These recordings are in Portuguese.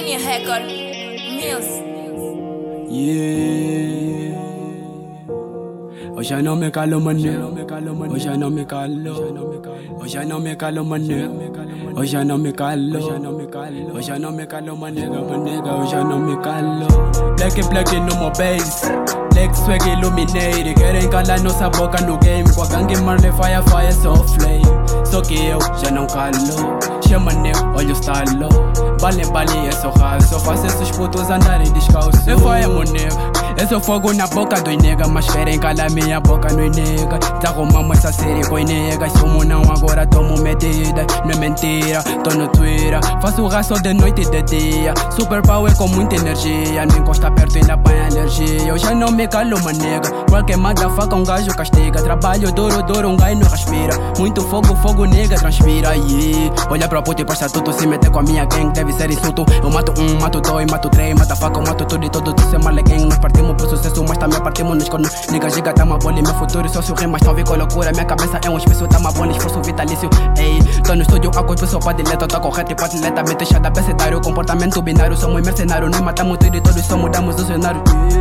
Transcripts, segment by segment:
Mania Record Music. Yeah. Hoje eu não me calo, mané. Hoje eu não me calo. Hoje eu não me calo, mané. Hoje eu não me calo. Hoje eu não me calo, mané. Hoje eu não me calo. Black no meu base. Black swag illuminated. Querem calar nossa boca no game. Com a gangue Marley, fire, só flame. Só que eu já não calo. Chama nego, olha o stalo. Bale, é só raso. Só faço esses putos andarem descalço. Eu fui a monega. Eu sou fogo na boca dos nega, mas querem calar minha boca no nega. Desarrumamos essa série com negas. Sumo não, agora tomo medida. Não é mentira, tô no Twitter. Faço raço de noite e de dia. Super power com muita energia. Não encosta perto, ainda apanha alergia. Eu já não me calo, manega. Qualquer motherfucker, um gajo castiga. Trabalho duro, um gajo não respira. Muito fogo, nega, transpira. Yeah. Olha pra puta e passa tudo. Se meter com a minha gang, deve ser insulto. Eu mato um, mato dois, mato três. Motherfucker, eu mato tudo e todo. Tu se mala gang, nós partimos pro sucesso, mas também partimos nos cornos. Nigga giga, tá uma bola e meu futuro só se rimas tão com loucura. Minha cabeça é um espécie, tá uma bola, esforço vitalício. Ei, tô no estúdio, a coisa pessoal pra dileto. Tô correto e pra atleta, me deixa da abecedário. Comportamento binário, somos mercenários. Nós matamos tudo e todos só mudamos o cenário.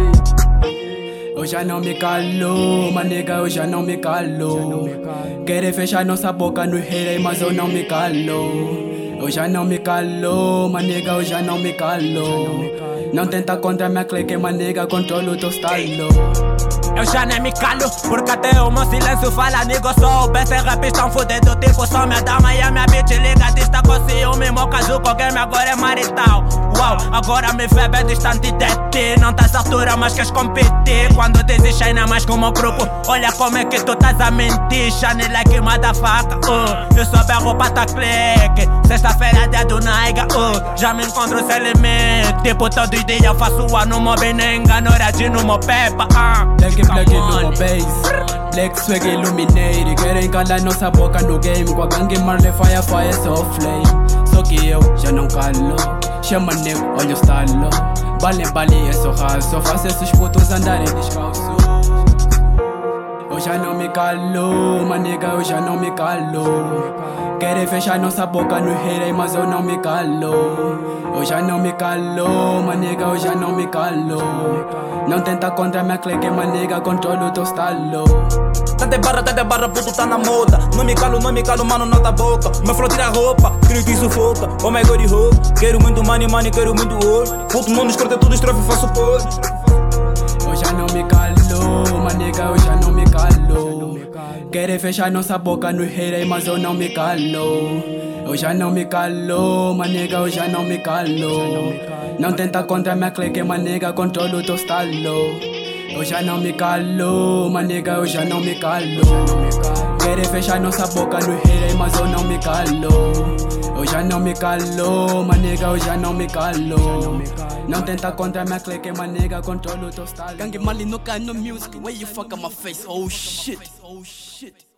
Eu já não me calo, manega, eu já não me calo. Querem fechar nossa boca no rei, mas eu não me calo. Eu já não me calo, manega, eu já não me calo. Não tenta contra minha clique, manega, controlo o teu style. Eu já nem me calo, porque até o meu silêncio fala, nego. Sou o best rapista, fudido, tipo só minha dama e a minha bitch liga. Dista com ciúme, meu caso com game agora é marital. Uau, agora me vê bem distante de ti. Não tás à altura, mas queres competir. Quando dizes ainda mais como grupo, olha como é que tu estás a mentir. Shiny like motherfucker, eu sou bem roupa, tá clique. Sexta-feira dia do Naiga, já me encontro sem limite. Tipo todo dia eu faço ano, meu bem nem engano, horário no meu pepa, Black no meu base. Black swag illuminated. Querem calar nossa boca no game. Com a gangue Marley, fire, só flame. Só que eu já não calo. Chama nego, olha o stalo. Bale, é só raso. Só faço esses putos andarem descalço. Eu já não me calo, manega, eu já não me calo. Querem fechar nossa boca no rei, mas eu não me calo. Eu já não me calo, manega, eu já não me calo. Não tenta contra minha clique, manega, controlo o teu stalo. Tanta barra, puto tá na moda. Não me calo, mano, nota boca. Meu flow tira roupa, quero que sufoca. Oh my god, quero muito money, quero muito ouro. Puto mundo escrota tudo, estrofe, faço por. Eu já não me calo, manega, eu já não me calo. Querem fechar nossa boca no rei, mas eu não me calo. Eu já não me calo, manega, eu já não me calo. Não tenta contra minha clique, manega, controlo o teu stalo. Eu já não me calo, manega, eu já não me calo. Querem fechar nossa boca no rei, mas eu não me calo. Eu já não me calo, manega, eu já não me calo. Não tenta contra minha clique, manega, controlo o teu style. Gangue Marley no music, where you fuck on my face, oh shit.